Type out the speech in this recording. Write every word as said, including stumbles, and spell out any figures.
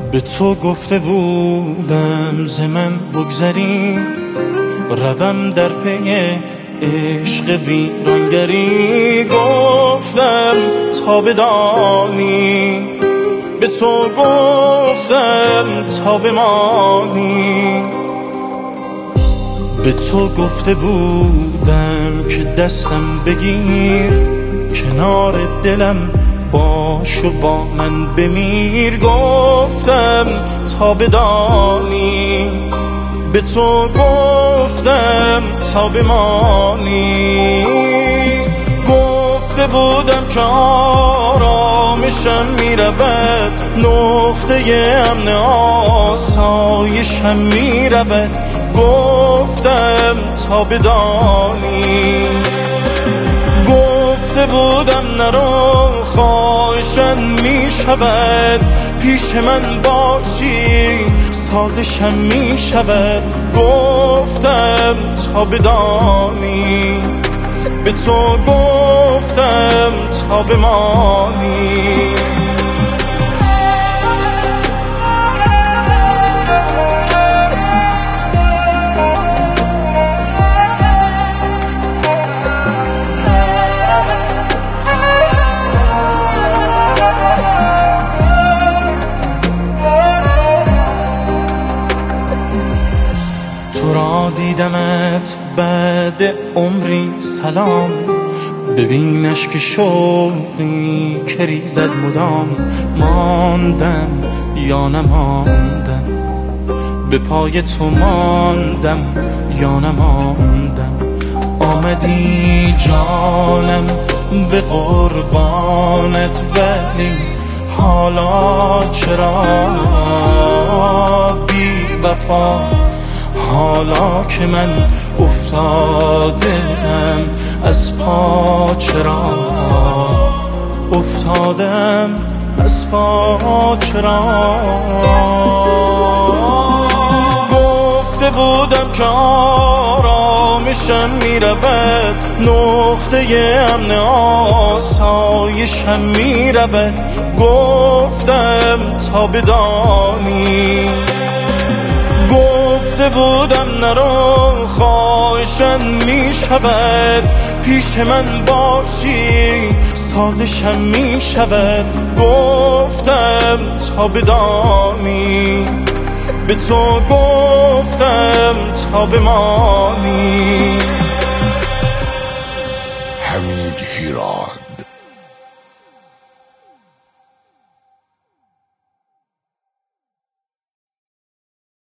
به تو گفته بودم ز من بگذری، روم در پی عشق ویرانگری. گفتم تا بدانی، به تو گفتم تا بمانی. به تو گفته بودم که دستم بگیر، کنار دلم باش و با من بمیر. گفتم تا بدانی، به تو گفتم تا بمانی. گفته بودم که آرامشم میرود، نقطه امن آسایشم میرود. گفتم تا بدانی، گفته بودم نرو خواهشم میشود، پیش من باشی سازشم میشود. گفتم تا بدانی، به تو گفتم تا بمانی. تو را دیدمت بعد عمری سلام، ببینش که شوقی که ریزد مدام. ماندم یا نماندم، به پای تو ماندم یا نماندم. آمدی جانم به قربانت، ولی حالا چرا بی وفا؟ حالا که من افتادم از پا، چرا افتادم از پا چرا؟ گفته بودم که آرامشم میرود، نقطه امن آسایشم میرود. گفتم تا بدانی، گفته بودم نرو خواهشم میشود، پیش من باشی سازشم میشود. گفتم تا بدانی، به تو گفتم تا بمانی. حمید هیراد.